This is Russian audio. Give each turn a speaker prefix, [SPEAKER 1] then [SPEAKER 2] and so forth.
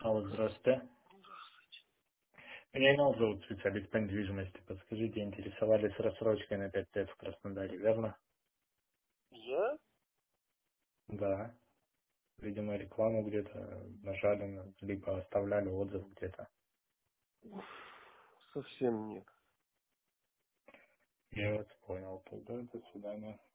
[SPEAKER 1] Алло, здравствуйте. Меня Инал зовут, специалист по недвижимости. Подскажите, интересовались рассрочкой на 5 лет в Краснодаре, верно?
[SPEAKER 2] Я?
[SPEAKER 1] Да. Видимо, рекламу где-то нажали, либо оставляли отзыв где-то.
[SPEAKER 2] Совсем нет.
[SPEAKER 1] Я вас понял. Тогда до свидания.